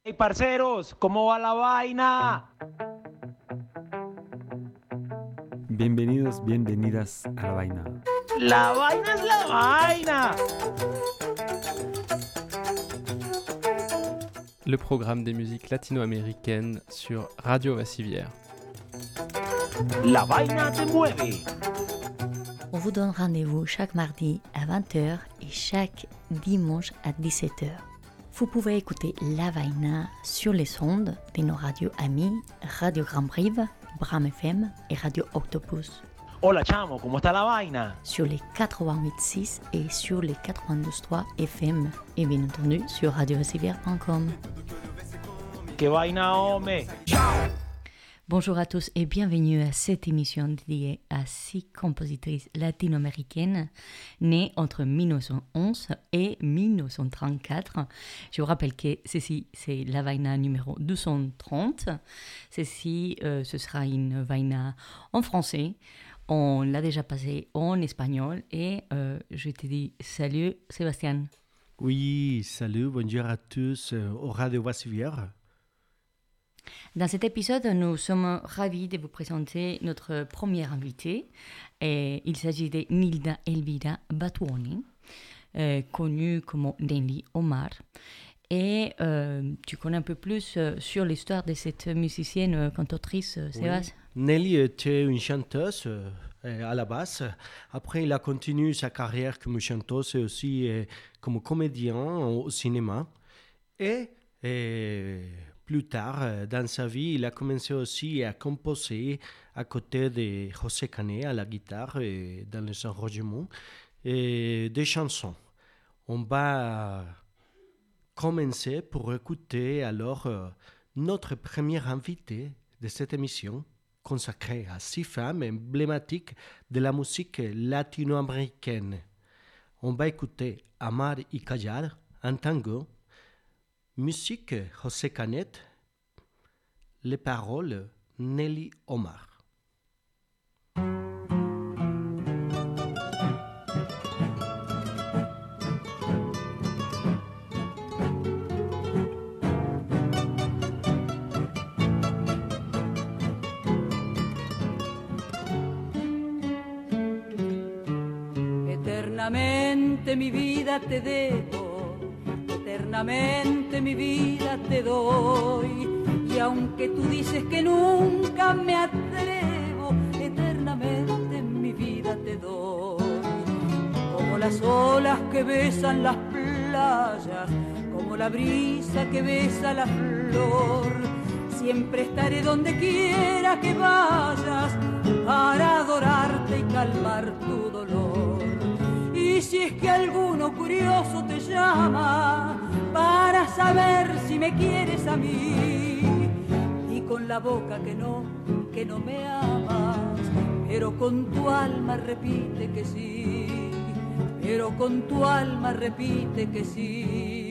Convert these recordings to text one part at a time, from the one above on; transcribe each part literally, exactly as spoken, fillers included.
Hey, parceros, ¿cómo va la vaina? Bienvenidos, bienvenidas a La Vaina. La vaina es la vaina. Le programme des musiques latino-américaines sur Radio Vassivière. La vaina te mueve. On vous donne rendez-vous chaque mardi à vingt heures et chaque dimanche à dix-sept heures. Vous pouvez écouter La Vaina sur les ondes de nos radios amis, Radio Grand Brive, Bram F M et Radio Octopus. Hola, chamo, ¿cómo está la vaina? Sur les quatre-vingt-huit virgule six et sur les quatre-vingt-douze virgule trois F M. Et bien entendu sur radio vassivière point com. ¿Qué vaina, hombre? Bonjour à tous et bienvenue à cette émission dédiée à six compositrices latino-américaines nées entre dix-neuf cent onze et dix-neuf cent trente-quatre. Je vous rappelle que ceci, c'est la Vaina numéro deux cent trente. Ceci, euh, ce sera une Vaina en français. On l'a déjà passé en espagnol et euh, je te dis salut Sébastien. Oui, salut, bonjour à tous euh, au Radio Vassivière. Dans cet épisode, nous sommes ravis de vous présenter notre première invitée. Et il s'agit de Nilda Elvira Batuoni, euh, connue comme Nelly Omar. Et euh, tu connais un peu plus euh, sur l'histoire de cette musicienne euh, cantatrice, euh, Sébastien? Oui. Nelly était une chanteuse euh, à la base. Après, elle a continué sa carrière comme chanteuse et aussi euh, comme comédien au cinéma. Et... et plus tard, dans sa vie, il a commencé aussi à composer à côté de José Canet à la guitare et dans les enregistrements et des chansons. On va commencer pour écouter alors notre première invitée de cette émission consacrée à six femmes emblématiques de la musique latino-américaine. On va écouter Amar y Callar, un tango. Musique José Canet, les paroles Nelly Omar. Eternamente mi vida te debo, eternamente mi vida te doy, y aunque tú dices que nunca me atrevo, eternamente mi vida te doy. Como las olas que besan las playas, como la brisa que besa la flor, siempre estaré donde quiera que vayas para adorarte y calmar tu dolor. Y si es que alguno curioso te llama para saber si me quieres a mí, y con la boca que no, que no me amas, pero con tu alma repite que sí, pero con tu alma repite que sí.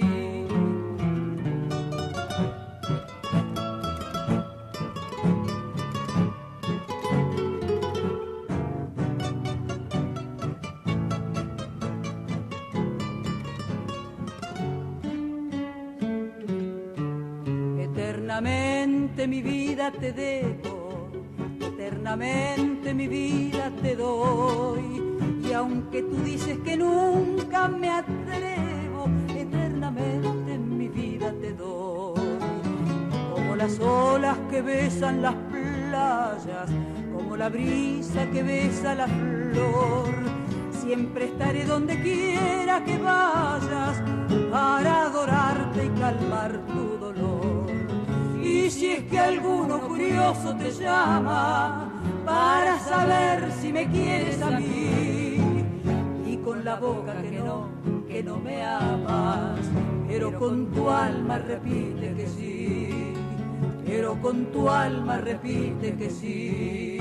Eternamente mi vida te debo, eternamente mi vida te doy, y aunque tú dices que nunca me atrevo, eternamente mi vida te doy. Como las olas que besan las playas, como la brisa que besa la flor, siempre estaré donde quiera que vayas para adorarte y calmar tu dolor. Y si es que alguno curioso te llama para saber si me quieres a mí, y con la boca que no, que no me amas, pero con tu alma repite que sí, pero con tu alma repite que sí.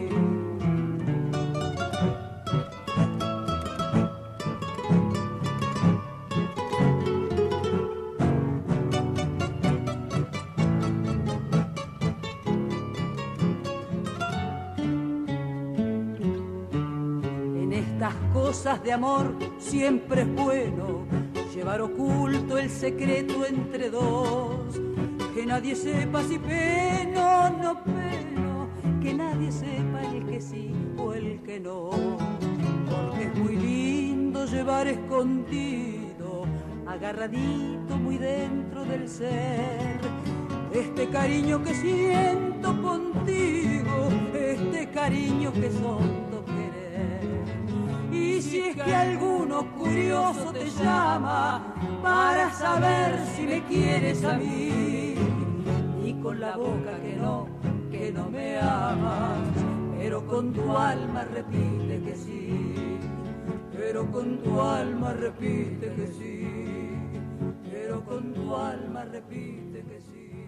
Cosas de amor siempre es bueno llevar oculto el secreto entre dos. que nadie sepa si peno, no peno, que nadie sepa el que sí o el que no, porque es muy lindo llevar escondido, agarradito muy dentro del ser, este cariño que siento contigo, este cariño que son dos querer. Y si es que alguno curioso te llama para saber si me quieres a mí, y con la boca que no, que no me amas, pero con tu alma repite que sí, pero con tu alma repite que sí, pero con tu alma repite que sí.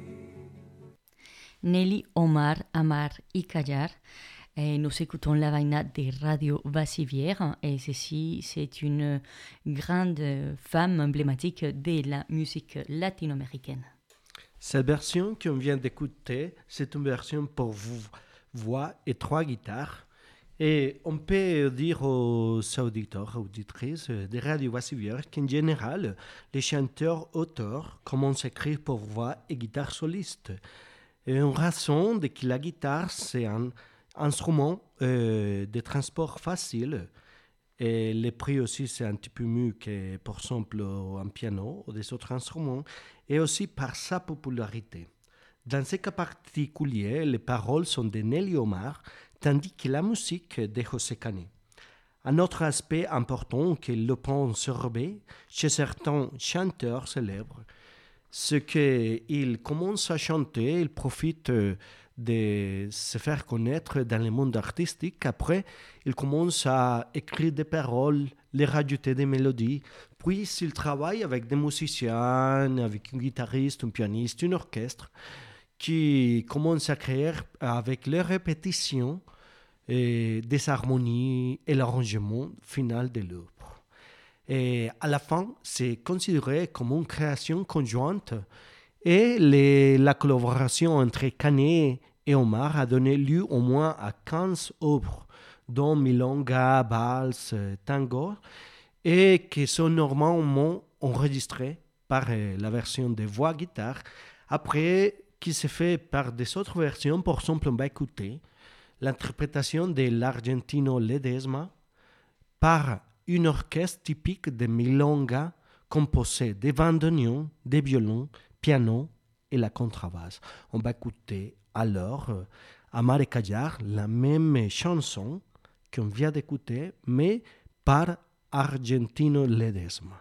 Nelly, Omar, Amar y Callar. Et nous écoutons la vaina de Radio Vassivière et ceci, c'est une grande femme emblématique de la musique latino-américaine. Cette version qu'on vient d'écouter, c'est une version pour vous, voix et trois guitares. Et on peut dire aux auditeurs, auditrices de Radio Vassivière qu'en général, les chanteurs-auteurs commencent à écrire pour voix et guitare soliste. Et en raison de que la guitare, c'est un instrument euh, de transport facile. Et le prix aussi, c'est un petit peu mieux que, par exemple, un piano ou des autres instruments. Et aussi par sa popularité. Dans ce cas particulier, les paroles sont de Nelly Omar, tandis que la musique de José Canet. Un autre aspect important que l'on peut observer chez certains chanteurs célèbres, c'est qu'ils commencent à chanter, ils profitent de se faire connaître dans le monde artistique. Après, ils commencent à écrire des paroles, les rajouter des mélodies. Puis, ils travaillent avec des musiciens, avec un guitariste, un pianiste, un orchestre, qui commencent à créer avec les répétitions et des harmonies et l'arrangement final de l'œuvre. Et à la fin, c'est considéré comme une création conjointe et les, la collaboration entre Canet et Omar a donné lieu au moins à quinze œuvres, dont milonga, valse, tango, et qui sont normalement enregistrées par la version de voix-guitare. Après, qui se fait par des autres versions, par exemple, on va écouter l'interprétation de l'Argentino Ledesma par une orchestre typique de milonga composé de bandoneons, de violons, piano et la contrebasse. On va écouter alors euh, Amar et Callar, la même chanson qu'on vient d'écouter, mais par Argentino Ledesma.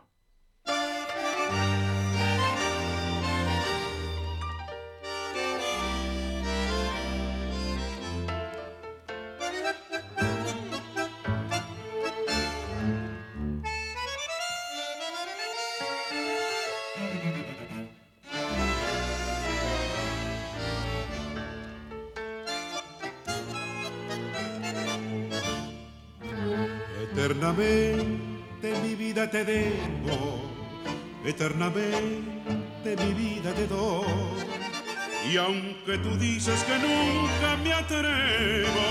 Eternamente mi vida te debo, eternamente mi vida te doy. Y aunque tú dices que nunca me atrevo,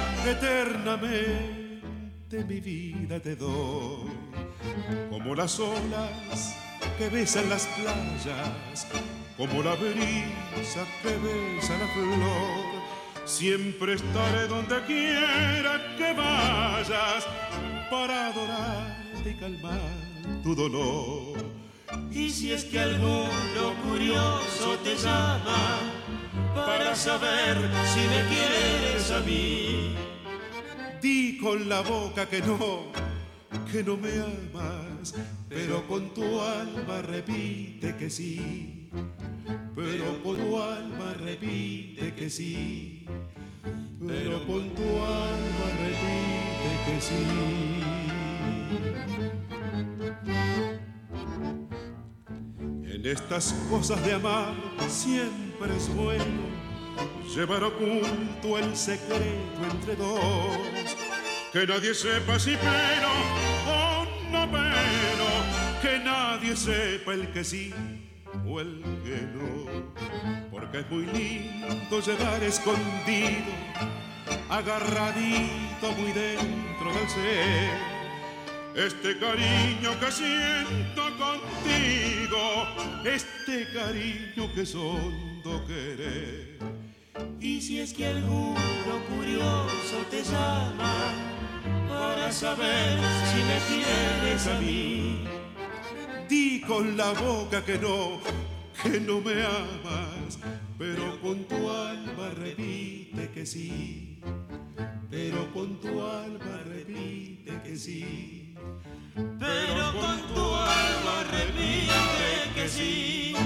eternamente mi vida te doy. Como las olas que besan las playas, como la brisa que besa la flor, siempre estaré donde quiera que vayas para adorarte y calmar tu dolor. Y si es que alguno curioso te llama para saber si me quieres a mí, di con la boca que no, que no me amas, pero con tu alma repite que sí, pero con tu alma repite que sí, pero con tu alma repite que sí. En estas cosas de amar siempre es bueno llevar oculto el secreto entre dos, que nadie sepa si pero o no pero, que nadie sepa el que sí o el que no, porque es muy lindo llegar escondido, agarradito muy dentro del ser, este cariño que siento contigo. conmigo este cariño que es hondo querer. Y si es que alguno curioso te llama para saber si me quieres a mí, di con la boca que no, que no me amas, pero con tu alma repite que sí, pero con tu alma repite que sí, pero con tu alma repite que sí.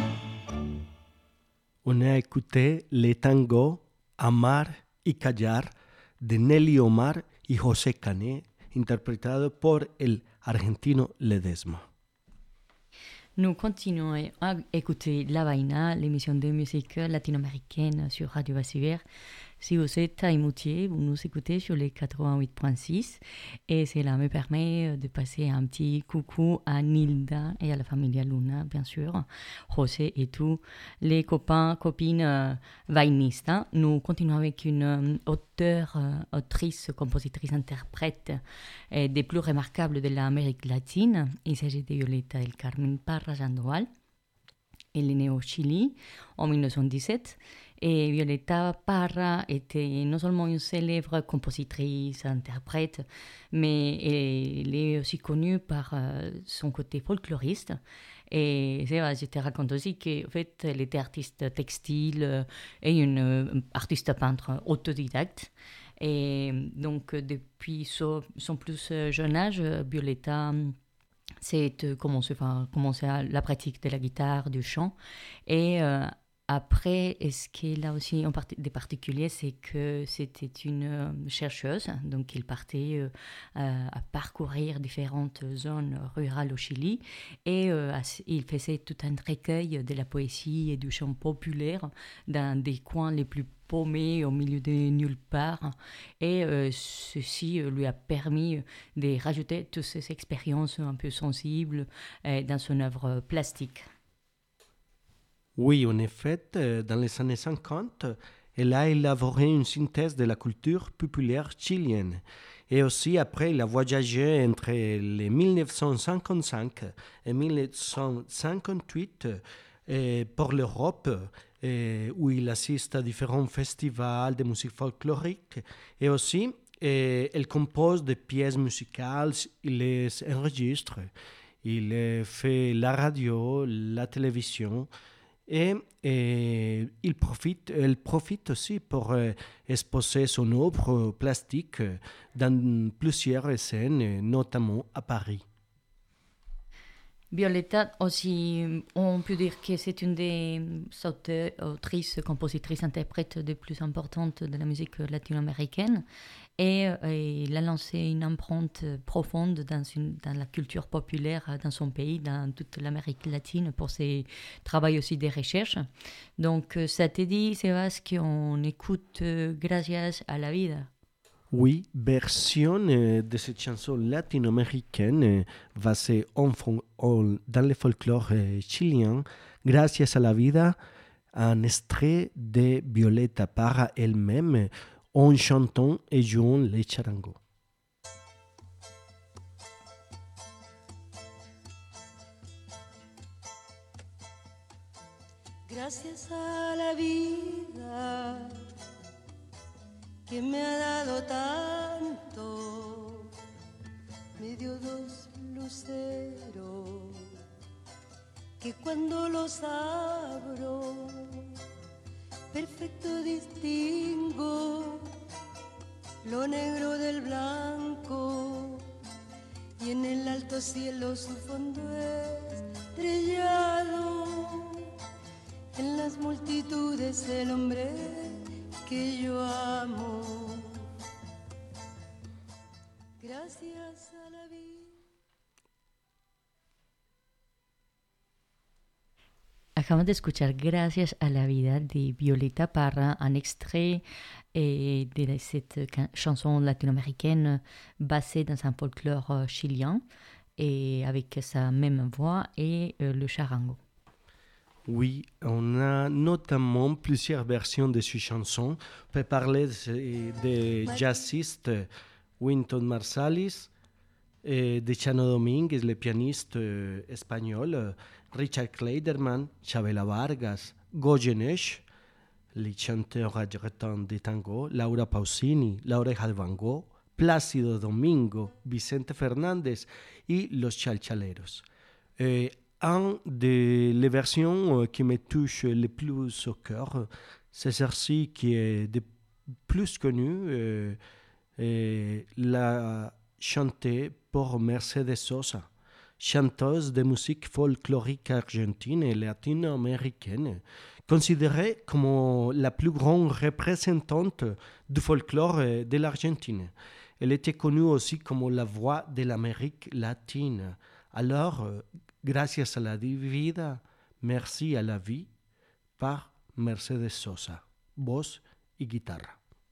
On a écouté les tangos Amar y Callar de Nelly Omar y José Canet, interpretado por el argentino Ledesma. Nous continuons à écouter La Vaina, l'émission de musique latino-américaine sur Radio Vassivière. Si vous êtes à Moutier, vous nous écoutez sur les quatre-vingt-huit virgule six et cela me permet de passer un petit coucou à Nilda et à la famille Luna, bien sûr, José et tous les copains, copines euh, vainistas. Nous continuons avec une euh, auteure, euh, autrice, compositrice, interprète euh, des plus remarquables de l'Amérique latine. Il s'agit de Violeta del Carmen Parra Sandoval. Elle est née au Chili en dix-neuf cent dix-sept. Et Violeta Parra était non seulement une célèbre compositrice, interprète, mais elle est aussi connue par euh, son côté folkloriste. Et c'est vrai, je te raconte aussi qu'en fait, elle était artiste textile euh, et une euh, artiste peintre autodidacte. Et donc, depuis son, son plus jeune âge, Violeta s'est commencé, enfin, commencé à la pratique de la guitare, du chant. Et euh, après, ce qu'elle a aussi en part- de particulier, c'est que c'était une euh, chercheuse, donc elle partait euh, à, à parcourir différentes zones rurales au Chili et euh, il faisait tout un recueil de la poésie et du chant populaire dans des coins les plus paumés au milieu de nulle part. Et euh, ceci euh, lui a permis de rajouter toutes ces expériences un peu sensibles euh, dans son œuvre plastique. Oui, en effet, dans les années cinquante, elle a élaboré une synthèse de la culture populaire chilienne. Et aussi, après, elle a voyagé entre les dix-neuf cent cinquante-cinq et dix-neuf cent cinquante-huit euh, pour l'Europe, euh, où il assiste à différents festivals de musique folklorique. Et aussi, euh, elle compose des pièces musicales, il les enregistre, il fait la radio, la télévision. Et, et il profite, elle profite aussi pour euh, exposer son œuvre plastique dans plusieurs scènes, notamment à Paris. Violeta aussi, on peut dire que c'est une des auteurs, autrices, compositrices, interprètes les plus importantes de la musique latino-américaine. Et, et il a lancé une empreinte profonde dans, une, dans la culture populaire dans son pays, dans toute l'Amérique latine, pour ses travaux aussi de recherche. Donc, ça te dit, Sébastien, qu'on écoute Gracias a la vida. Oui, version de cette chanson latino-américaine basée en, en, dans le folklore chilien, Gracias a la vida, un extrait de Violeta Parra elle-même en chantant et jouant les charangos. Gracias a la vida que me ha dado tanto, me dio dos luceros que cuando los abro perfecto distingo lo negro del blanco y en el alto cielo su fondo estrellado, en las multitudes el hombre que yo amo. Gracias a la vida. Acabamos de escuchar Gracias a la vida de Violeta Parra, un extrait eh, de cette chanson latino-américaine basée dans un folklore chilien et avec sa même voix et euh, le charango. Oui, on a notamment plusieurs versions de ces chansons. On peut parler de, de jazziste Wynton Marsalis, et de Chano Domínguez, le pianiste espagnol, Richard Clayderman, Chabela Vargas, Goyeneche, les chanteurs reggaeton de tango, Laura Pausini, La Oreja de Van Gogh, Plácido Domingo, Vicente Fernández y Los Chalchaleros. Euh, un des les versions qui me touchent le plus au cœur, c'est celle-ci qui est de plus connue, euh, euh, la chantée pour Mercedes Sosa, chanteuse de musique folklorique argentine et latino-américaine, considérée comme la plus grande représentante du folklore de l'Argentine. Elle était connue aussi comme la voix de l'Amérique latine. Alors, gracias a la vida, merci à la vie, par Mercedes Sosa, voz y guitarra.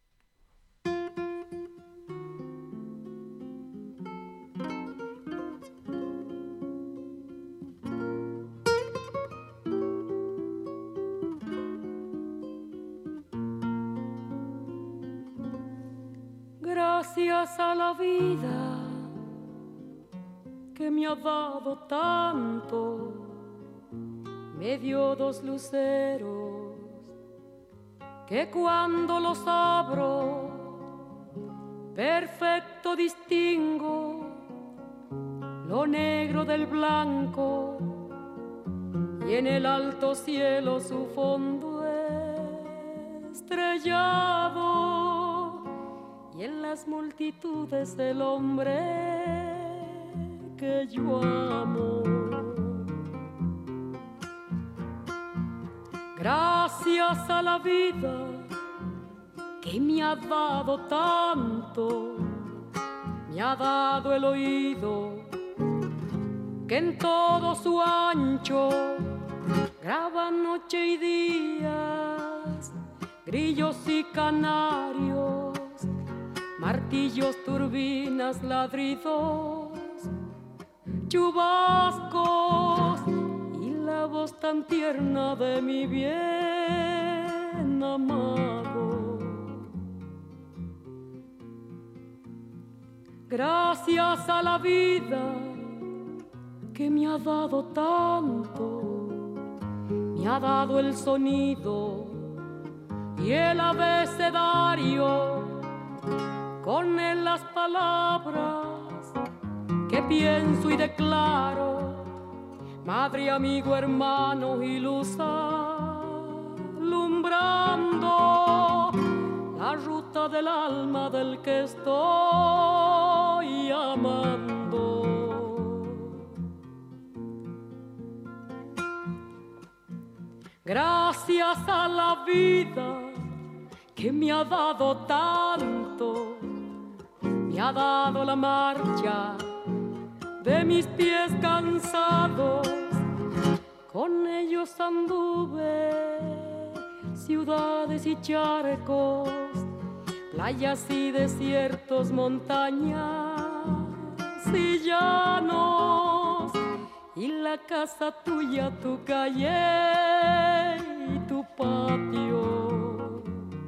Gracias a la vida que me ha dado tanto, me dio dos luceros que cuando los abro perfecto distingo lo negro del blanco y en el alto cielo su fondo estrellado y en las multitudes el hombre que yo amo. Gracias a la vida que me ha dado tanto, me ha dado el oído que en todo su ancho graba noche y días, grillos y canarios, martillos, turbinas, ladridos, chubascos y la voz tan tierna de mi bien amado. Gracias a la vida que me ha dado tanto, me ha dado el sonido y el abecedario, con él las palabras que pienso y declaro, madre, amigo, hermano y luz alumbrando la ruta del alma del que estoy amando. Gracias a la vida que me ha dado tanto, me ha dado la marcha de mis pies cansados, con ellos anduve ciudades y charcos, playas y desiertos, montañas y llanos, y la casa tuya, tu calle y tu patio.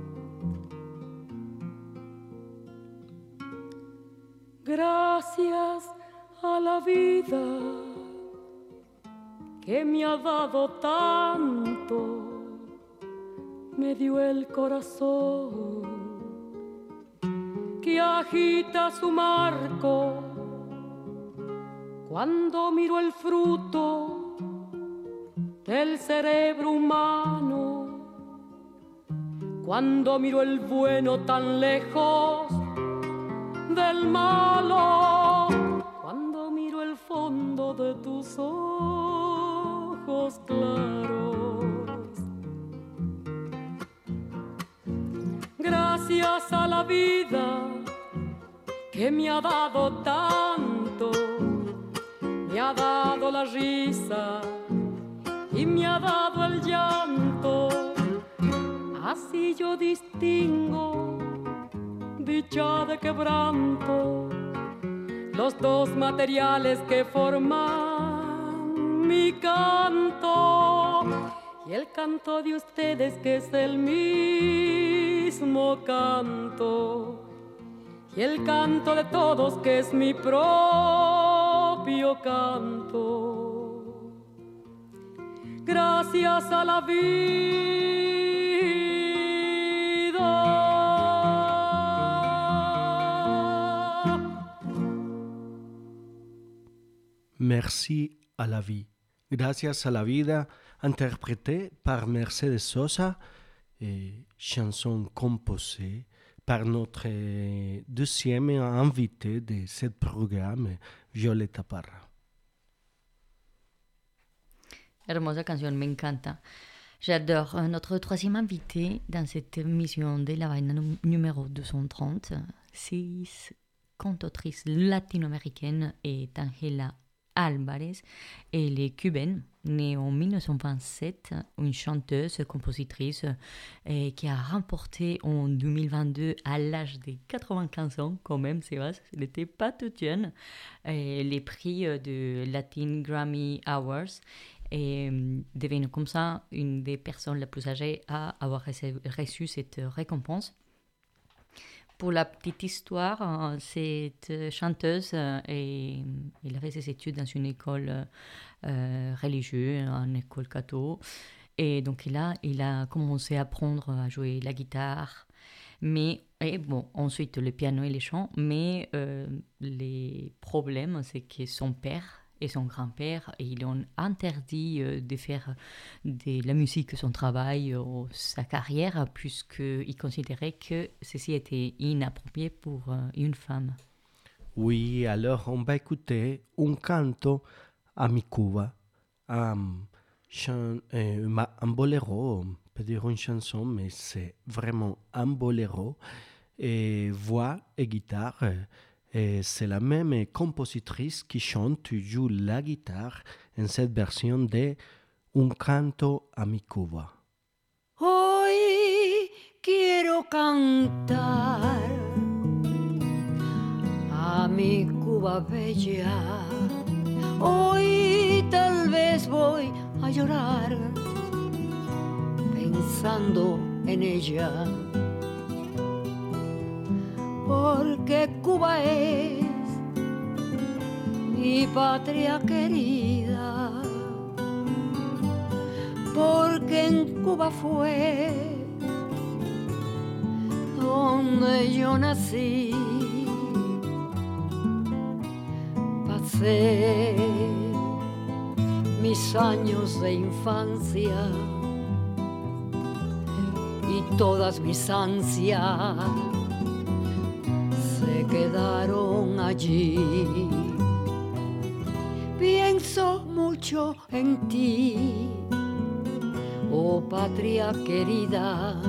Gracias a la vida que me ha dado tanto, me dio el corazón que agita su marco cuando miro el fruto del cerebro humano, cuando miro el bueno tan lejos del malo, cuando miro el fondo de tus ojos claros. Gracias a la vida que me ha dado tanto, me ha dado la risa y me ha dado el llanto, así yo distingo dicha de quebranto, los dos materiales que forman mi canto, y el canto de ustedes que es el mismo canto, y el canto de todos que es mi propio canto. gracias a la vida. Merci à la vie. Gracias a la vida, interprété par Mercedes Sosa, et chanson composée par notre deuxième invité de ce programme, Violeta Parra. Hermosa canción, me encanta. J'adore. Notre troisième invité dans cette émission de La Vaina numéro deux cent trente, c'est cantatrice latino-américaine et Angela Álvarez. Elle est cubaine, née en dix-neuf cent vingt-sept, une chanteuse, compositrice et qui a remporté en deux mille vingt-deux, à l'âge de quatre-vingt-quinze ans, quand même, c'est vrai, elle n'était pas toute jeune, les prix de Latin Grammy Awards. Et devient comme ça une des personnes les plus âgées à avoir reçu cette récompense. Pour la petite histoire, cette chanteuse, et, elle a fait ses études dans une école euh, religieuse, une école catho. Et donc là, il a commencé à apprendre à jouer la guitare. Mais, et bon, ensuite le piano et les chants. Mais euh, les problèmes, c'est que son père et son grand-père, ils ont interdit euh, de faire de la musique son travail ou sa carrière, puisqu'ils considéraient que ceci était inapproprié pour euh, une femme. Oui, alors on va écouter un canto à mi Cuba, un, chan- euh, un boléro, on peut dire une chanson, mais c'est vraiment un boléro, et voix et guitare. Et c'est la même compositrice qui chante et joue la guitare en cette version de Un canto a mi Cuba. Hoy quiero cantar a mi Cuba bella. Hoy tal vez voy a llorar pensando en ella. Porque Cuba es mi patria querida, porque en Cuba fue donde yo nací. Pasé mis años de infancia y todas mis ansias se quedaron allí. Pienso mucho en ti, oh patria querida.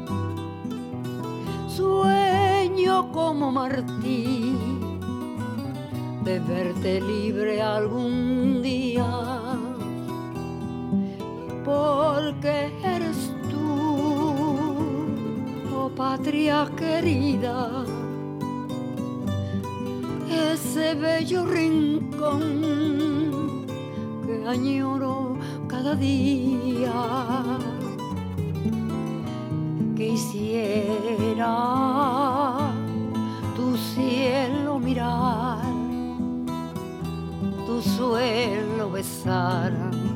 Sueño como Martí de verte libre algún día, porque eres tú, oh patria querida, ese bello rincón que añoro cada día. Quisiera tu cielo mirar, tu suelo besar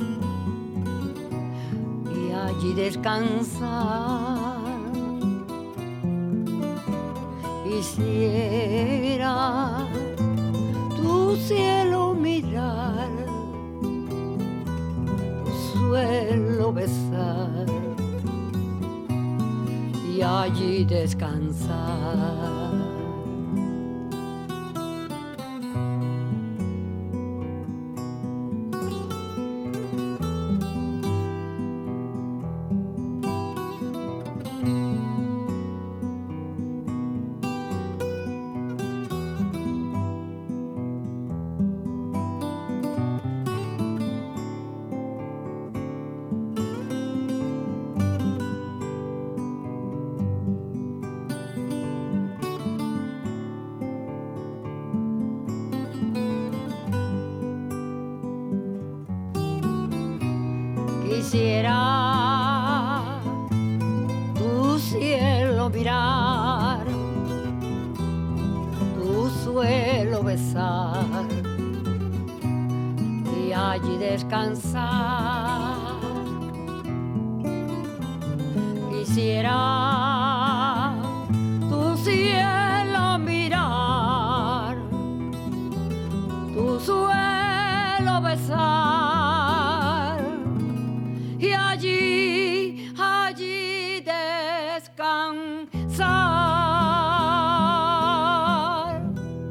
y allí descansar. Quisiera tu cielo mirar, tu suelo besar y allí descansar. Quisiera tu cielo mirar, tu suelo besar y allí descansar. quisiera tu cielo mirar, tu suelo besar y allí, allí descansar.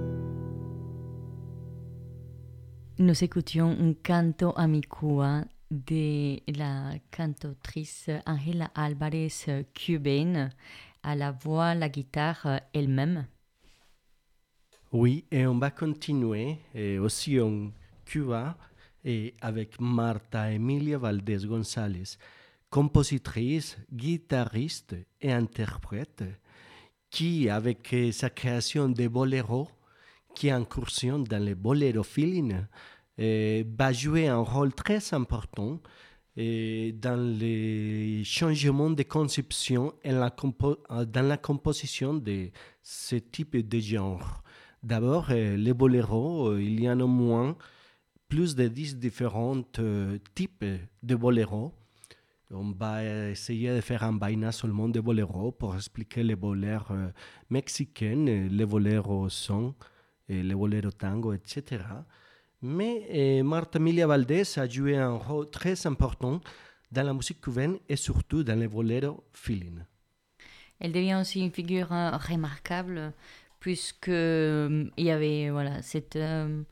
Nous écoutions un canto a mi Cuba de la cantatrice Angela Álvarez, cubaine, à la voix, la guitare elle-même. Oui, et on va continuer et aussi en Cuba et avec Marta Emilia Valdés González, compositrice, guitariste et interprète, qui, avec sa création de boléros, qui incursionne dans le boléro feeling, Euh, va jouer un rôle très important euh, dans les changements de conception et la compo- dans la composition de ce type de genre. D'abord, euh, les boléros, euh, il y en a au moins plus de dix différents euh, types de boléros. On va essayer de faire un vaina seulement de boléros pour expliquer les boléros euh, mexicains, les boléros son, les boléros tango, et cetera. Mais eh, Marta Emilia Valdés a joué un rôle très important dans la musique cubaine et surtout dans les boléros feeling. Elle devient aussi une figure euh, remarquable puisque euh, il y avait voilà cette euh,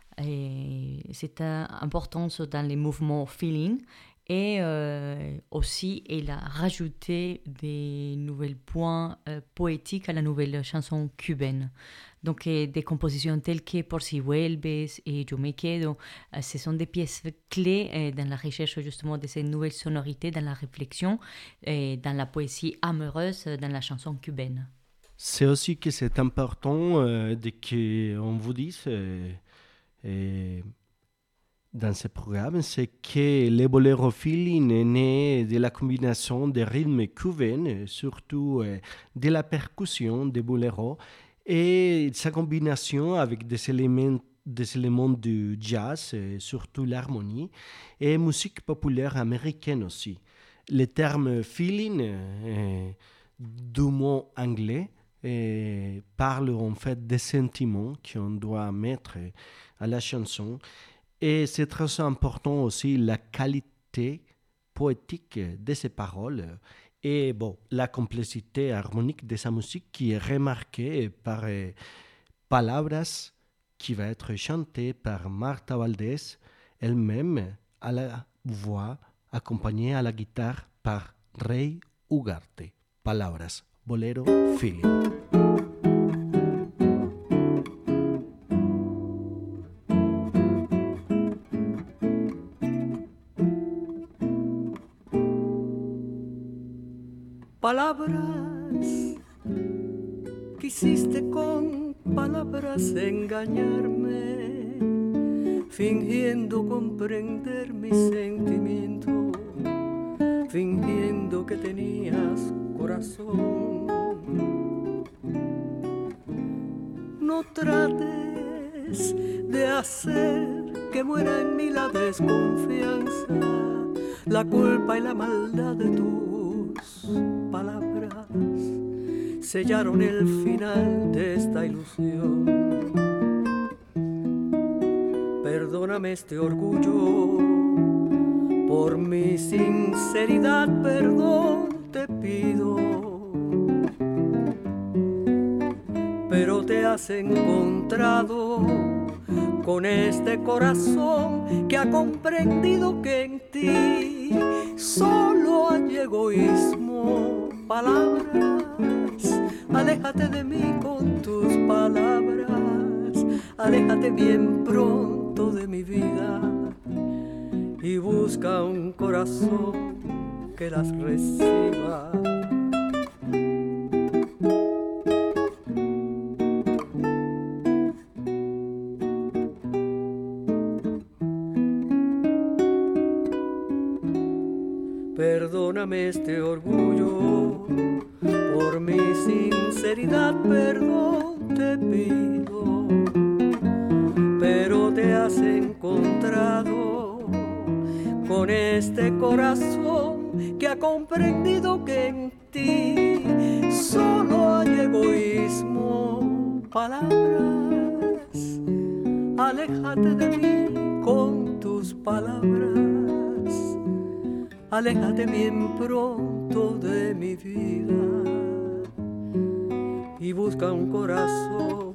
et, cette euh, importance dans les mouvements feeling et euh, aussi elle a rajouté des nouveaux points euh, poétiques à la nouvelle chanson cubaine. Donc eh, des compositions telles que Por si vuelves et Yo me quedo, eh, ce sont des pièces clés eh, dans la recherche justement de ces nouvelles sonorités, dans la réflexion, et dans la poésie amoureuse, dans la chanson cubaine. C'est aussi que c'est important euh, de qu'on vous dise euh, euh, dans ce programme, c'est que le boléro feeling est né de la combinaison des rythmes cubains, surtout euh, de la percussion des boléros, et sa combinaison avec des éléments, des éléments du jazz, et surtout l'harmonie, et musique populaire américaine aussi. Le terme feeling, euh, du mot anglais, euh, parle en fait des sentiments qu'on doit mettre à la chanson. Et c'est très important aussi la qualité poétique de ses paroles. Et bon, la complexité harmonique de sa musique qui est remarquée par eh, Palabras, qui va être chantée par Marta Valdés, elle-même à la voix, accompagnée à la guitare par Rey Ugarte. Palabras, boléro, feeling. Palabras, quisiste con palabras engañarme, fingiendo comprender mis sentimientos, fingiendo que tenías corazón. No trates de hacer que muera en mí la desconfianza, la culpa y la maldad de tus palabras sellaron el final de esta ilusión. Perdóname este orgullo, por mi sinceridad perdón te pido. Pero te has encontrado con este corazón que ha comprendido que en ti solo hay egoísmo. Palabras, aléjate de mí con tus palabras, aléjate bien pronto de mi vida y busca un corazón que las reciba. Perdóname este orgullo, por mi sinceridad perdón te pido, pero te has encontrado con este corazón que que ha comprendido que en ti solo hay egoísmo. Palabras, aléjate de mí con tus palabras, aléjate bien pronto de mi vida y busca un corazón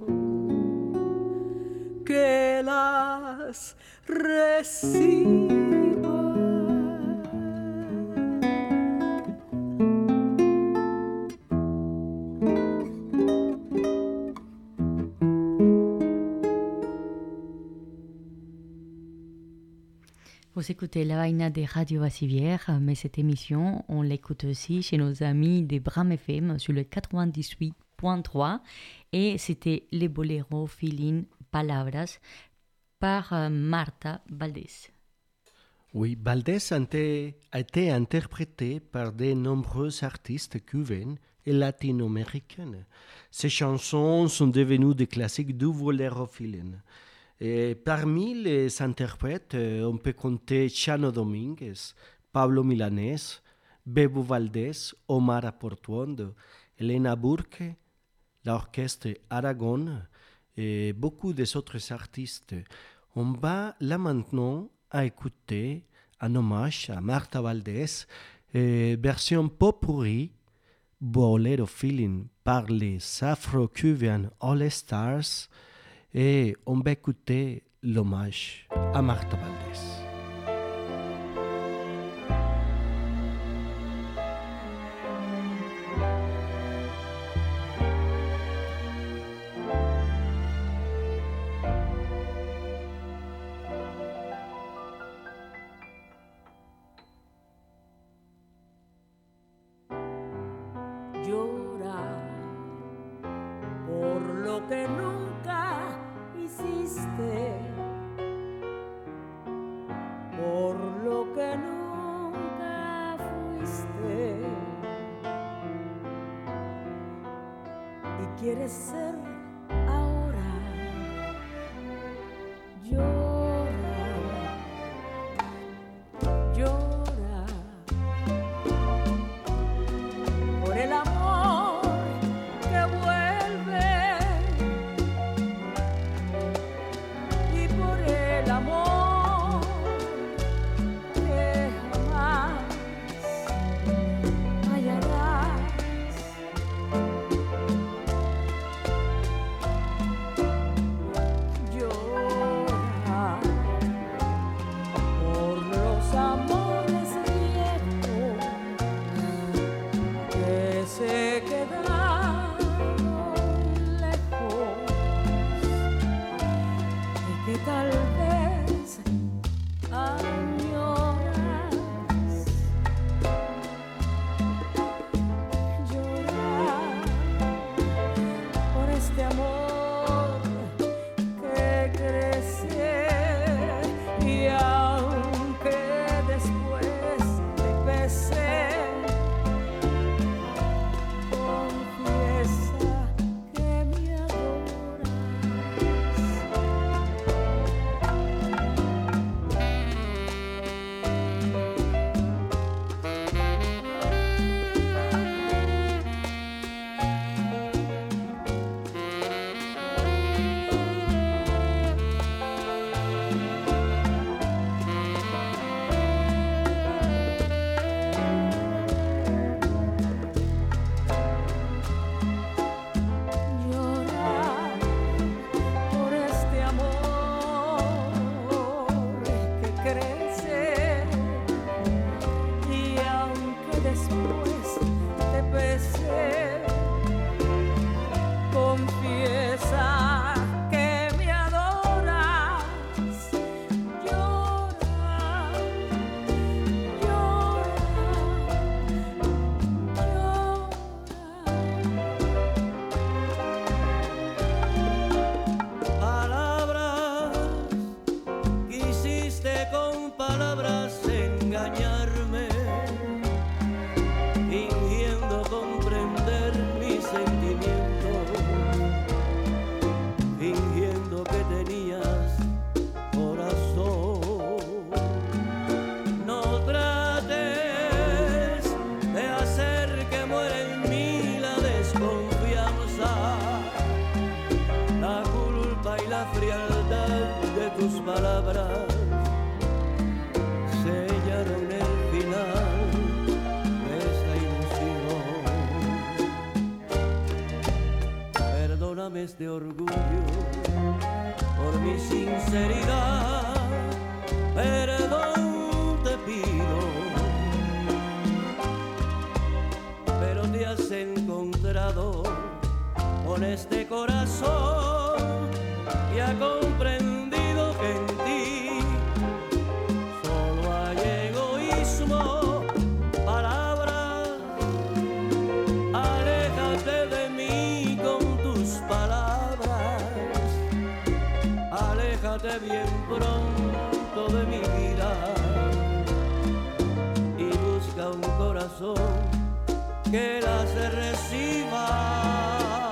que las reciba. Vous écoutez La Vaina de Radio Bassivière, mais cette émission, on l'écoute aussi chez nos amis des Bram F M sur le quatre-vingt-dix-huit point trois et c'était Les Boléros Feeling Palabras par euh, Marta Valdés. Oui, Valdés a été, a été interprété par de nombreux artistes cubains et latino-américains. Ces chansons sont devenues des classiques du boléro feeling. Et parmi les interprètes, on peut compter Chano Dominguez, Pablo Milanés, Bebo Valdés, Omar Aportuondo, Elena Burke, l'orchestre Aragon et beaucoup d'autres artistes. On va là maintenant à écouter un hommage à Marta Valdés, euh, version pot-pourri, Bolero Feeling par les Afro-Cuban All Stars. Et on va écouter l'hommage à Marta Valdés. Llora por lo que nunca hiciste, por lo que nunca fuiste, y quieres ser ahora. Llora, llora por el amor que vuelve y por el amor que jamás hallarás. Llora por los amores viejos que se quedaron lejos y que tal vez añoras. Llorar por este amor que crece y aunque después te pese, confiesa que me adoras. Llorar por este amor que crece y aunque después te pese, confiesa que me adoras. Llora, llora, llora. Palabras, quisiste con palabras engañarme, sinceridad, perdón te pido, pero te has encontrado con este corazón y ha comprendido que en ti solo hay egoísmo, palabras. Aléjate de mí con tus palabras, aléjate bien pronto de mi vida y busca un corazón que las reciba.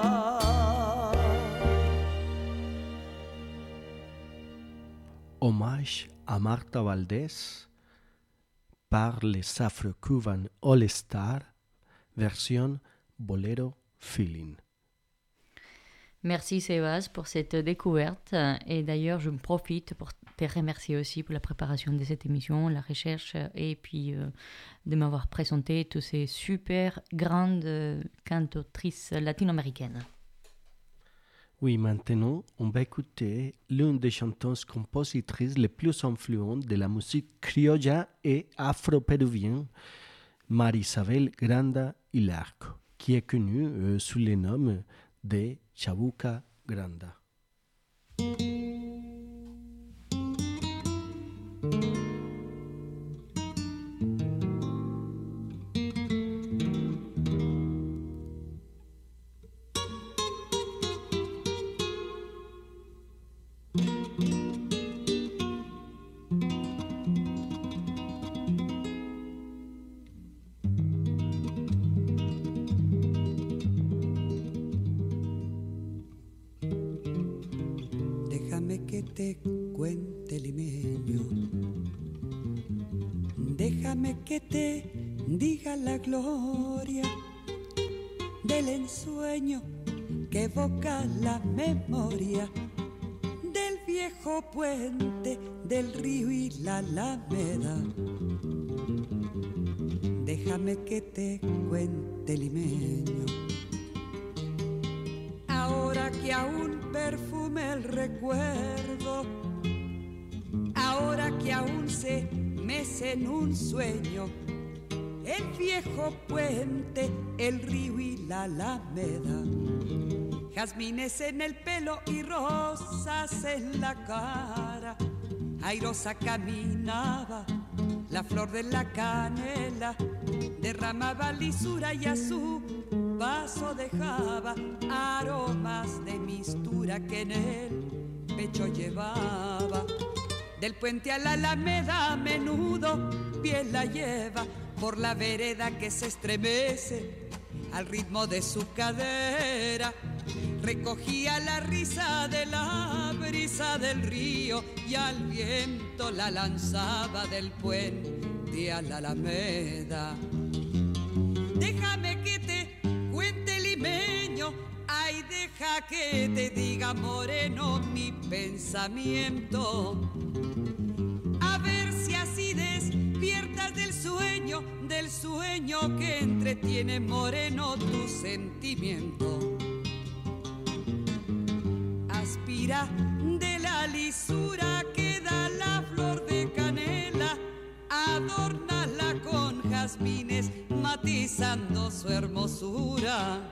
Hommage à Martha Valdés par les Afro-Cuban All Stars, version Bolero Feeling. Merci Sebas pour cette découverte et d'ailleurs je me profite pour te remercier aussi pour la préparation de cette émission, la recherche et puis euh, de m'avoir présenté toutes ces super grandes euh, cantatrices latino-américaines. Oui, maintenant, on va écouter l'une des chanteuses compositrices les plus influentes de la musique criolla et afro-péruvienne, Marisabel Granda y Larco, qui est connue euh, sous le nom de Chabuca Granda. Déjame que te cuente limeño, déjame que te diga la gloria del ensueño que evoca la memoria del viejo puente del río y la alameda. Déjame que te cuente limeño, ahora que aún perfume el recuerdo, ahora que aún se mece en un sueño el viejo puente, el río y la alameda. Jazmines en el pelo y rosas en la cara, airosa caminaba la flor de la canela, derramaba lisura y a su paso dejaba aromas de mistura que en el pecho llevaba. Del puente a la alameda a menudo piel la lleva por la vereda que se estremece al ritmo de su cadera. Recogía la risa de la brisa del río y al viento la lanzaba del puente a la alameda. Déjame que te cuente limeño, ay, deja que te diga moreno mi pensamiento. A ver si así despiertas del sueño, del sueño que entretiene moreno tu sentimiento. Aspira de la lisura que da la flor de canela, adórnala con jazmines matizando su hermosura.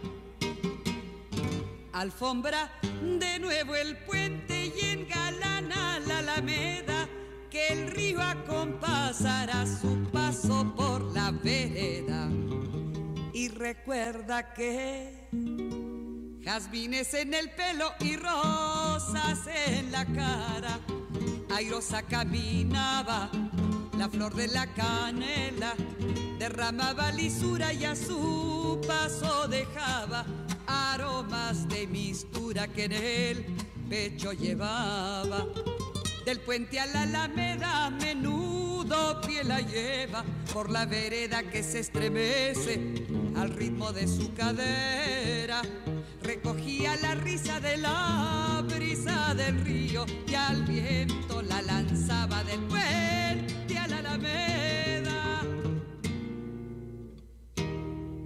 Alfombra de nuevo el puente y engalana la alameda, que el río acompasará su paso por la vereda. Y recuerda que jazmines en el pelo y rosas en la cara, airosa caminaba la flor de la canela, derramaba lisura y a su paso dejaba aromas de mistura que en el pecho llevaba. Del puente a la alameda a menudo piel la lleva por la vereda que se estremece al ritmo de su cadera. Recogía la risa de la brisa del río y al viento la lanzaba del puente a la alameda.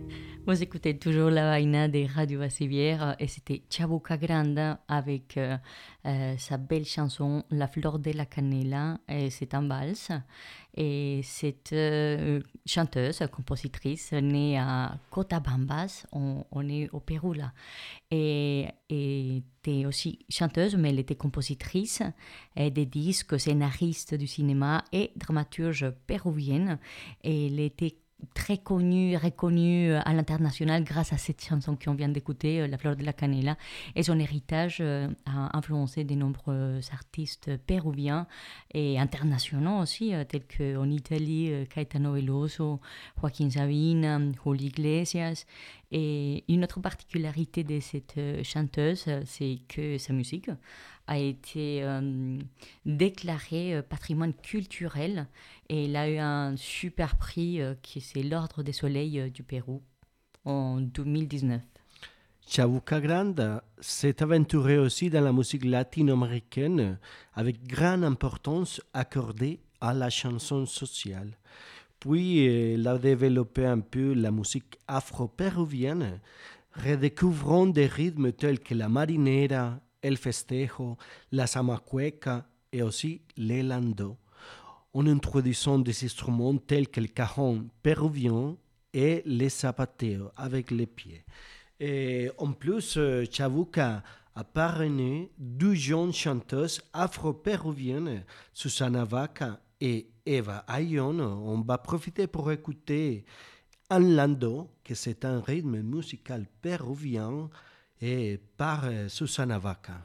Vous écoutez toujours la vaina des Radio Bacivière et c'était Chabuca Granda avec euh, euh, sa belle chanson La Flor de la Canela et c'est un valse. Et cette euh, chanteuse, compositrice, née à Cotabambas, on, on est au Pérou là. Et, et était aussi chanteuse, mais elle était compositrice et des disques, scénariste du cinéma et dramaturge péruvienne. Et elle était très connue, reconnue à l'international grâce à cette chanson qu'on vient d'écouter, La Flor de la Canela. Et son héritage a influencé de nombreux artistes péruviens et internationaux aussi, tels qu'en Italie, Caetano Veloso, Joaquín Sabina, Julio Iglesias. Et une autre particularité de cette chanteuse, c'est que sa musique a été euh, déclarée patrimoine culturel et elle a eu un super prix euh, qui c'est l'Ordre des Soleils euh, du Pérou en deux mille dix-neuf. Chabuca Granda s'est aventuré aussi dans la musique latino-américaine avec grande importance accordée à la chanson sociale. Puis elle a développé un peu la musique afro-péruvienne, redécouvrant des rythmes tels que la marinera, el festejo, la zamacueca et aussi l'elando, en introduisant des instruments tels que le cajon péruvien et les zapateos avec les pieds. Et en plus, Chabuca a parrainé deux jeunes chanteuses afro-péruviennes, Susana Vaca et Eva Ayón. On va profiter pour écouter Anlando, que c'est un rythme musical péruvien, et par Susana Vaca.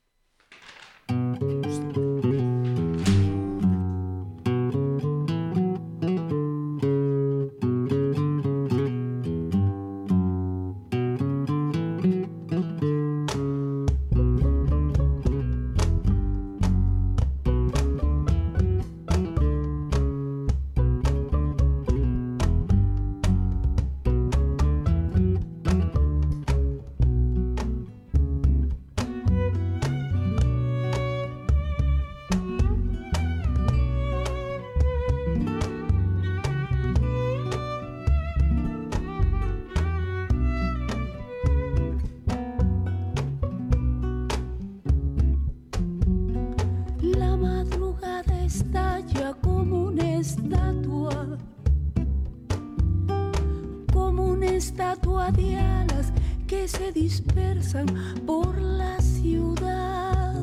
Por la ciudad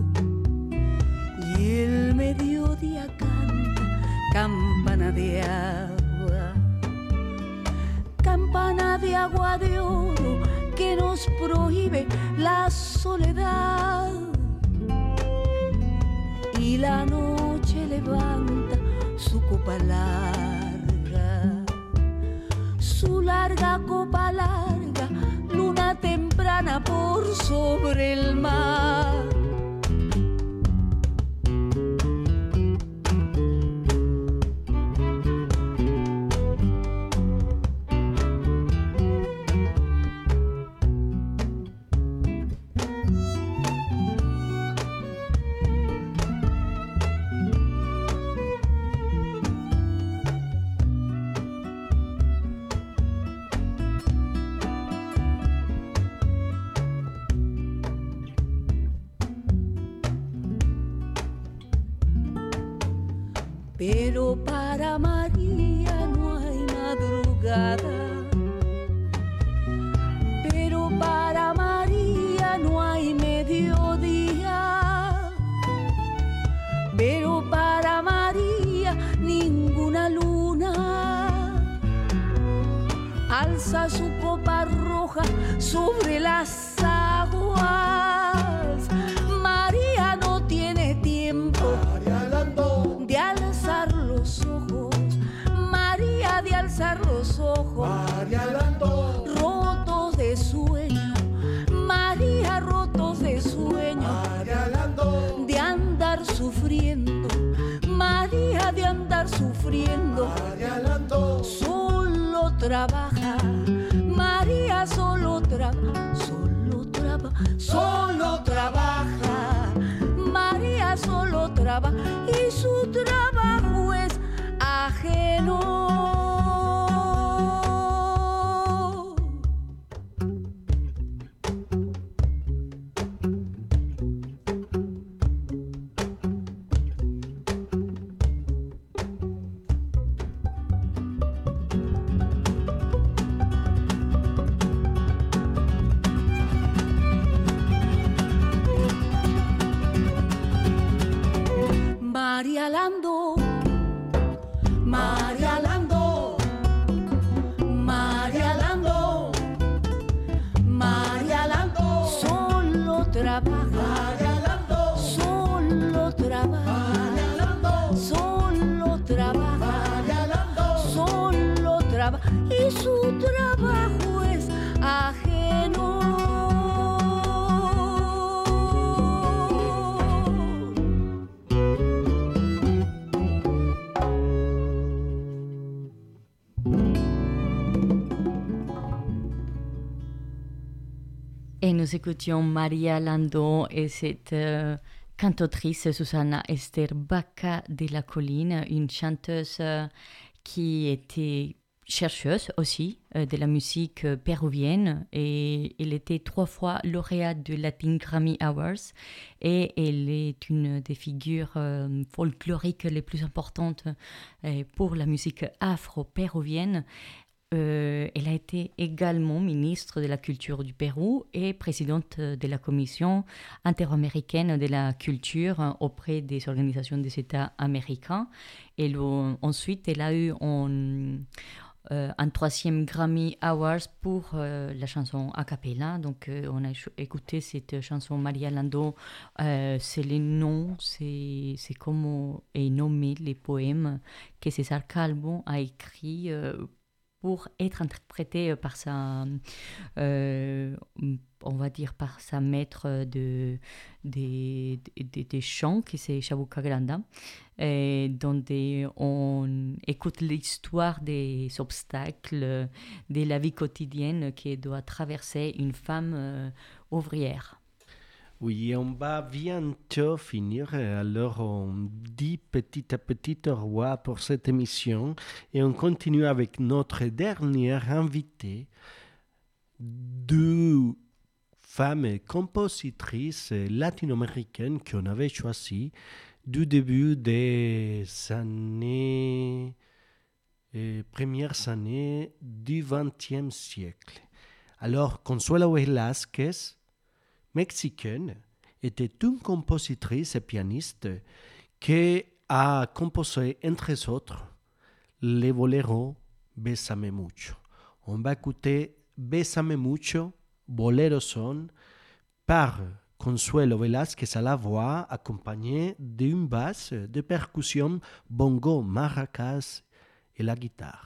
y el mediodía canta campana de agua, campana de agua de oro que nos prohíbe la soledad. Y la noche levanta su copa larga, su larga copa larga, luna temprana por sobre el mar. Pero para María no hay madrugada, pero para María no hay mediodía, pero para María ninguna luna alza su copa roja sobre las aguas. María no tiene tiempo de alzar los ojos, María de alzar los ojos, rotos de sueño, María rotos de sueño, de andar sufriendo, María de andar sufriendo, solo trabaja, María solo trabaja, solo trabaja, solo trabaja. María solo trabaja y su trabajo es ajeno. María Lando, María Lando, María Lando, María Lando, solo trabaja, María Lando, solo trabaja, María Lando, solo trabaja, María Lando, solo trabaja y su trabajo es ajeno. Et nous écoutions Maria Lando et cette euh, cantatrice Susana Esther Baca de la Colline, une chanteuse euh, qui était chercheuse aussi euh, de la musique euh, péruvienne et elle était trois fois lauréate de Latin Grammy Awards et elle est une des figures euh, folkloriques les plus importantes euh, pour la musique afro-péruvienne. Euh, elle a été également ministre de la Culture du Pérou et présidente de la Commission interaméricaine de la culture auprès des organisations des États américains. Et le, ensuite, elle a eu un, euh, un troisième Grammy Awards pour euh, la chanson a cappella. Donc, euh, on a écouté cette chanson Maria Lando. Euh, c'est le nom, c'est, c'est comment est nommé les poèmes que César Calvo a écrits euh, pour être interprété par sa, euh, on va dire par sa maître de, de, de, de chant, qui c'est Chabuca Granda, et dont on écoute l'histoire des obstacles de la vie quotidienne que doit traverser une femme euh, ouvrière. Oui, on va bientôt finir, alors on dit petit à petit au revoir pour cette émission et on continue avec notre dernière invitée, deux femmes compositrices latino-américaines qu'on avait choisies du début des années, euh, premières années du vingtième siècle. Alors, Consuelo Velázquez, mexicaine, était une compositrice et pianiste qui a composé, entre autres, les boléros Bésame Mucho. On va écouter Bésame Mucho, boléro son, par Consuelo Velázquez à la voix, accompagnée d'une basse, de percussion, bongo, maracas et la guitare.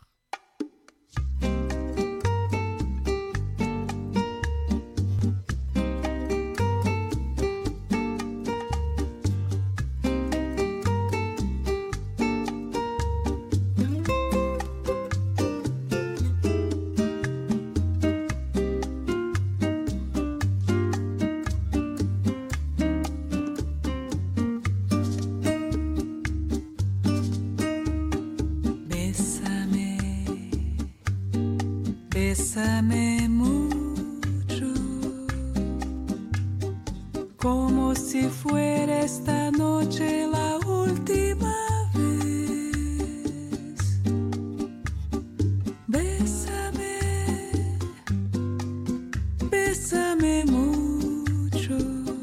Bésame mucho, como si fuera esta noche la última vez. Bésame, bésame mucho,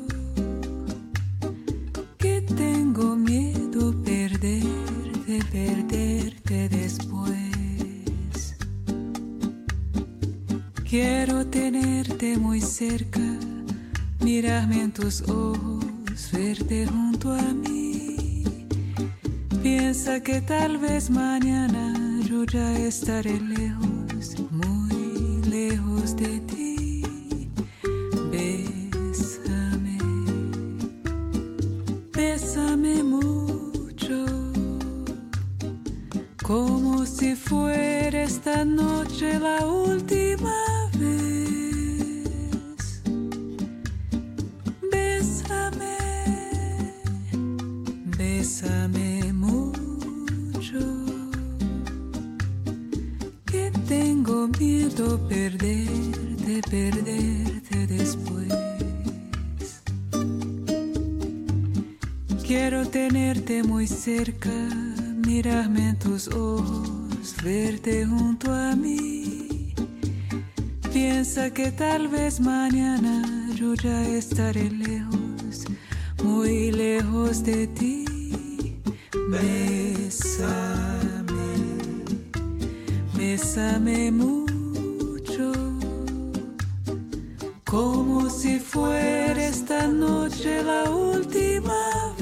que tengo miedo perderte, perderte después. Quiero tenerte muy cerca, mirarme en tus ojos, verte junto a mí. Piensa que tal vez mañana yo ya estaré lejos, muy lejos de ti. Bésame, bésame mucho, como si fuera esta noche la última vez. Bésame, bésame mucho, que tengo miedo perderte, perderte después. Quiero tenerte muy cerca, mirarme en tus ojos, verte junto a mí. Piensa que tal vez mañana yo ya estaré lejos, muy lejos de ti. Bésame, bésame mucho, como si fuera esta noche la última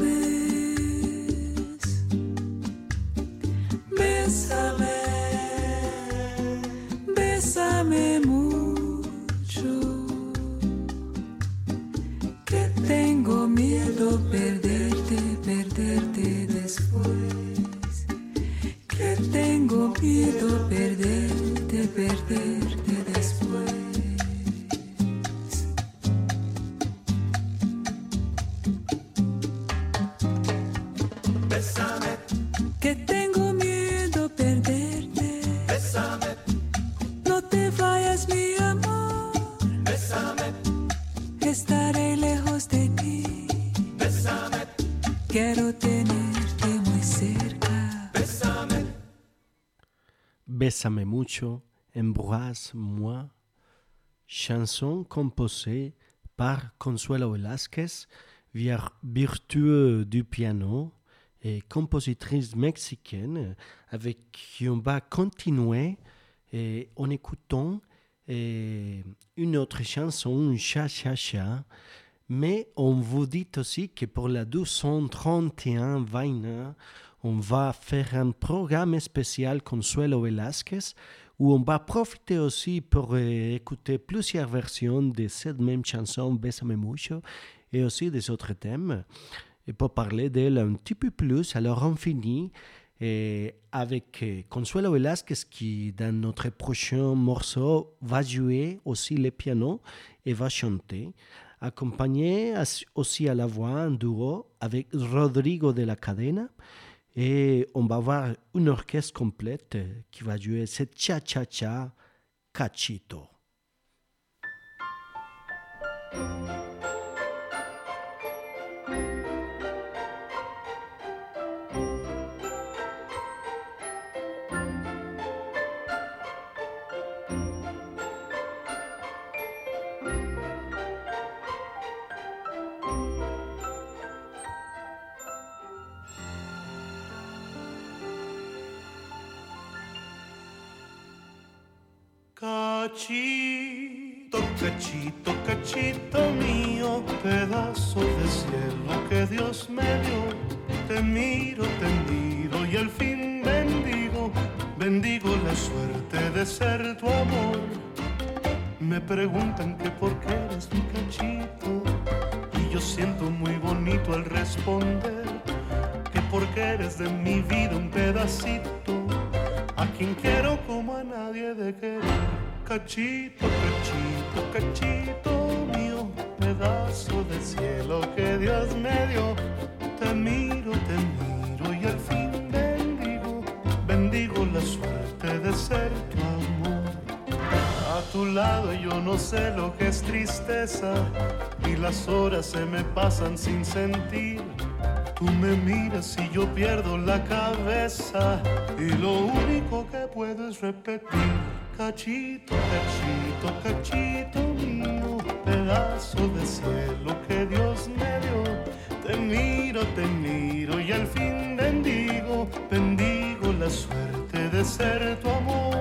vez. Bésame, bésame mucho, que tengo miedo perderte, perderte después. Que tengo miedo perderte, perderte después. Bésame, Que tengo miedo perderte. bésame, No te vayas, mi amor. bésame, Estaré lejos de ti. bésame, Quiero tenerte muy cerca. bésame. Bésame mucho, embrasse-moi. Chanson composée par Consuelo Velázquez, vir- virtueux du piano et compositrice mexicaine, avec qui on va continuer et en écoutant et une autre chanson, Cha Cha Cha. Mais on vous dit aussi que pour la deux cent trente et un Vaina, on va faire un programme spécial Consuelo Velázquez où on va profiter aussi pour euh, écouter plusieurs versions de cette même chanson Bésame Mucho et aussi des autres thèmes. Et pour parler d'elle un petit peu plus, alors on finit et avec euh, Consuelo Velázquez qui, dans notre prochain morceau, va jouer aussi le piano et va chanter, accompagné as- aussi à la voix en duo avec Rodrigo de la Cadena. Et on va avoir une orchestre complète qui va jouer cette cha-cha-cha Cachito. Cachito, cachito, cachito mío, pedazo de cielo que Dios me dio. Te miro, te miro y al fin bendigo, bendigo la suerte de ser tu amor. Me preguntan que por qué eres mi cachito y yo siento muy bonito al responder que porque eres de mi vida un pedacito, a quien quiero como a nadie de querer. Cachito, cachito, cachito mío, pedazo de cielo que Dios me dio. Te miro, te miro y al fin bendigo, bendigo la suerte de ser tu amor. A tu lado yo no sé lo que es tristeza y las horas se me pasan sin sentir. Tú me miras y yo pierdo la cabeza y lo único que puedo es repetir. Cachito, cachito, cachito mío, pedazo de cielo que Dios me dio. Te miro, te miro y al fin bendigo, bendigo la suerte de ser tu amor.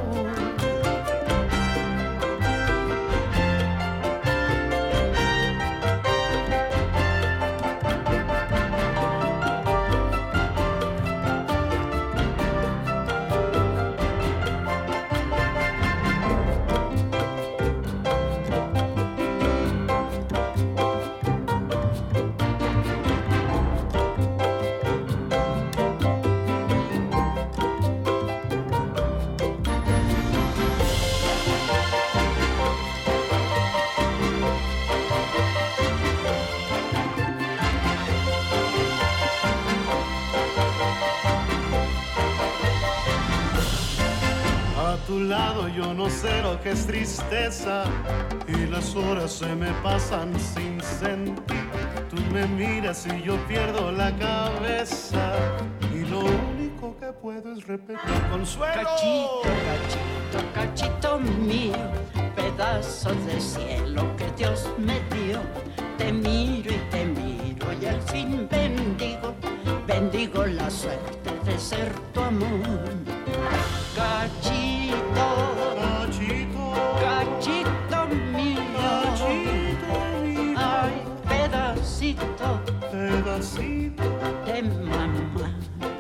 Yo no sé lo que es tristeza y las horas se me pasan sin sentir. Tú me miras y yo pierdo la cabeza y lo único que puedo es repetir. Consuelo. Cachito, cachito, cachito mío, pedazo de cielo que Dios me dio. Te miro y te miro y al fin bendigo, bendigo la suerte ser tu amor. Cachito, Cachito, cachito mío, cachito mío, ay, pedacito pedacito de mamá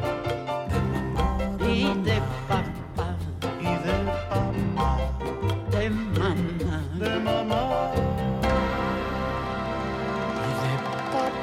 y de papá, y de papá, de mamá, de mamá y de papá.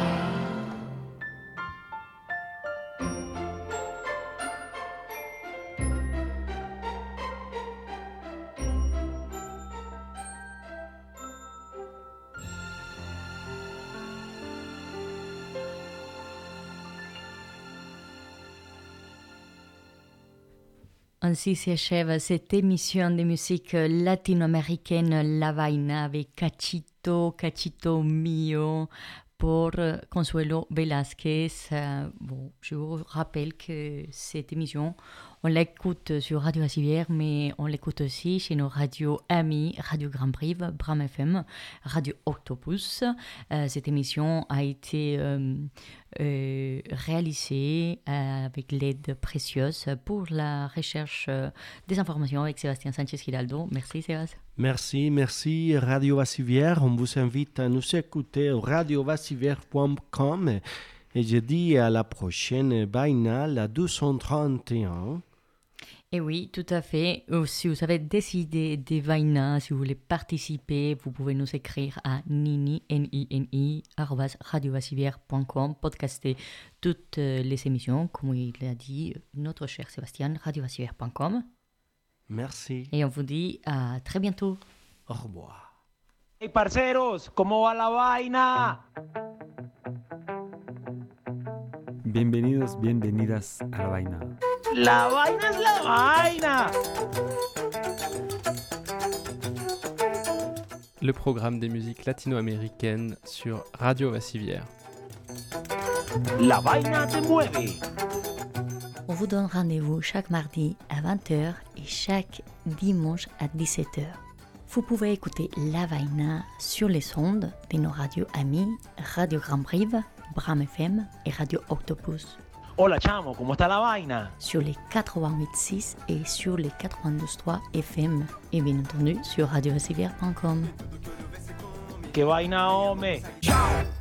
Ainsi s'achève cette émission de musique latino-américaine La Vaina avec Cachito, Cachito Mio pour Consuelo Velázquez. Euh, bon, je vous rappelle que cette émission, on l'écoute sur Radio Vassivière, mais on l'écoute aussi chez nos radios amis, Radio Grand Prix, Bram F M, Radio Octopus. Euh, cette émission a été euh, euh, réalisée euh, avec l'aide précieuse pour la recherche euh, des informations avec Sébastien Sanchez-Giraldo. Merci Sébastien. Merci, merci Radio Vassivière. On vous invite à nous écouter au radio vassivière point com et je dis à la prochaine Vaina, la deux cent trente et un. Et oui, tout à fait. Ou si vous avez décidé des Vainas, si vous voulez participer, vous pouvez nous écrire à nini, N-I-N-I, arobase radiovassivière point com, podcaster toutes les émissions, comme il a dit notre cher Sébastien, radiovassivière point com. Merci. Et on vous dit à très bientôt. Au revoir. Hey, parceros, ¿cómo va la vaina? Bienvenidos, bienvenidas a La Vaina. La vaina es la vaina. Le programme des musiques latino-américaines sur Radio Vassivière. La vaina te mueve. On vous donne rendez-vous chaque mardi à vingt heures et chaque dimanche à dix-sept heures. Vous pouvez écouter La Vaina sur les ondes de nos radios amis, Radio Grand Prix, Bram F M et Radio Octopus. Hola chamo, ¿cómo está la vaina? Sur les quatre-vingt-huit virgule six et sur les quatre-vingt-douze virgule trois F M et bien entendu sur radio vassivière point com. ¿Qué vaina, hombre? Chao.